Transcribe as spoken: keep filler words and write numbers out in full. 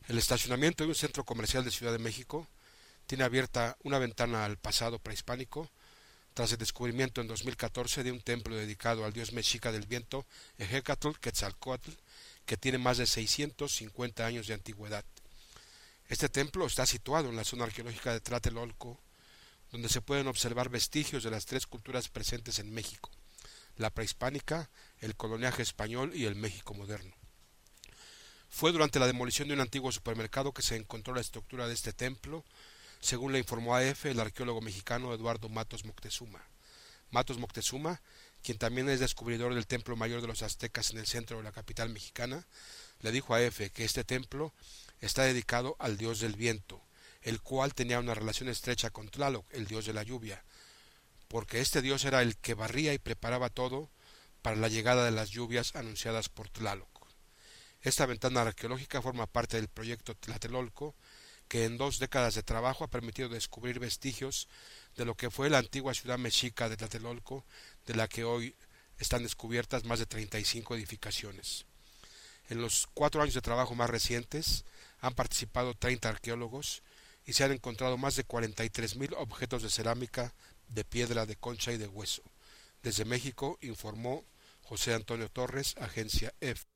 El estacionamiento de un centro comercial de Ciudad de México tiene abierta una ventana al pasado prehispánico tras el descubrimiento en dos mil catorce de un templo dedicado al dios mexica del viento Ejecatl Quetzalcóatl, que tiene más de seiscientos cincuenta años de antigüedad. Este templo está situado en la zona arqueológica de Tlatelolco, donde se pueden observar vestigios de las tres culturas presentes en México: la prehispánica, el coloniaje español y el México moderno. Fue durante la demolición de un antiguo supermercado que se encontró la estructura de este templo, según le informó a E F el arqueólogo mexicano Eduardo Matos Moctezuma. Matos Moctezuma, quien también es descubridor del templo mayor de los aztecas en el centro de la capital mexicana, le dijo a E F que este templo está dedicado al dios del viento, el cual tenía una relación estrecha con Tlaloc, el dios de la lluvia, porque este dios era el que barría y preparaba todo para la llegada de las lluvias anunciadas por Tlaloc. Esta ventana arqueológica forma parte del proyecto Tlatelolco, que en dos décadas de trabajo ha permitido descubrir vestigios de lo que fue la antigua ciudad mexica de Tlatelolco, de la que hoy están descubiertas más de treinta y cinco edificaciones. En los cuatro años de trabajo más recientes han participado treinta arqueólogos y se han encontrado más de cuarenta y tres mil objetos de cerámica, de piedra, de concha y de hueso. Desde México informó José Antonio Torres, Agencia E F.